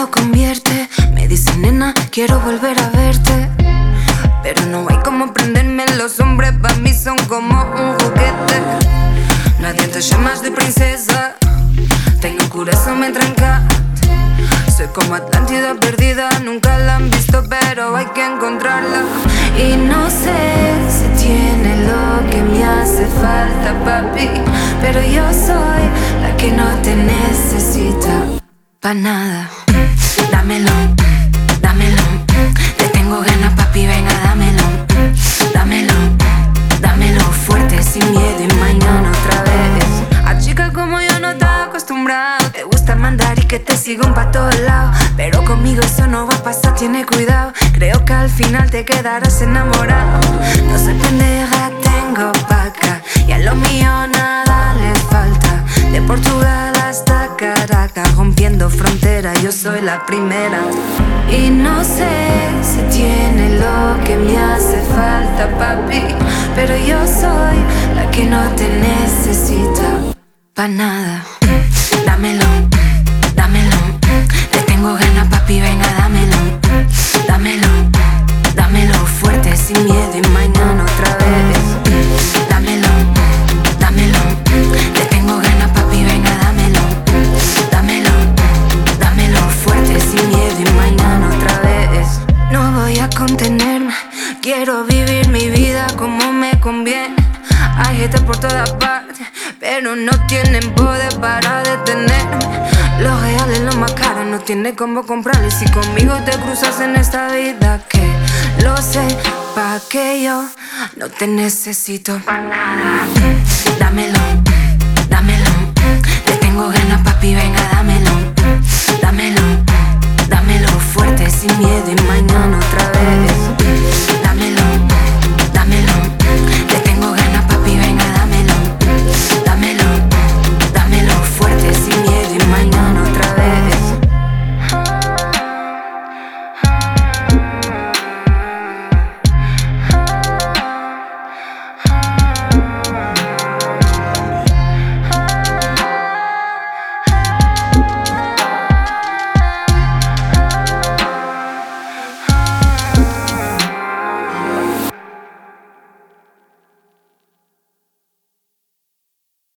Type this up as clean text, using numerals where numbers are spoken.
lo convierte. Me dice nena, quiero volver a verte, pero no hay como prenderme. Los hombres para mí son como un juguete. Nadie te llama de princesa. Tengo un corazón me tranca. Soy como Atlántida perdida. Nunca la han visto pero hay que encontrarla. Y no sé si tiene lo que me hace falta, papi, pero yo soy la que no te necesita pa' nada. Dámelo, dámelo. Te tengo ganas, papi, venga, dámelo. Dámelo, dámelo fuerte, sin miedo y mañana otra vez. A chicas como yo no estaba acostumbrado. Te gusta mandar y que te sigan pa' todos lados, pero conmigo eso no va a pasar, tiene cuidado. Creo que al final te quedarás enamorado. No soy pendeja, tengo vaca, y a lo mío nada les falta. De Portugal hasta Caracas, rompiendo fronteras, yo soy la primera. Y no sé si tiene lo que me hace falta, papi, pero yo soy la que no te necesita pa' nada. Dámelo, dámelo. Te tengo ganas, papi, venga, dámelo. Dámelo, dámelo fuerte, sin miedo y mañana otra vez. Dámelo, dámelo. Te tengo ganas, papi, venga, dámelo. Dámelo, dámelo fuerte, sin miedo y mañana otra vez. No voy a contenerme, quiero vivir mi vida como me conviene. Hay gente por todas partes, pero no tienen poder para detenerme. Los reales, lo más caro, no tiene cómo comprarlo. Y si conmigo te cruzas en esta vida, que lo sé, pa' que yo no te necesito pa' nada. Dámelo, dámelo. Te tengo ganas, papi, venga, dámelo. Dámelo, dámelo fuerte, sin miedo y mañana otra vez. Dámelo, dámelo. Te tengo ganas, papi, venga, dámelo. Dámelo, dámelo fuerte, sin miedo y mañana otra vez.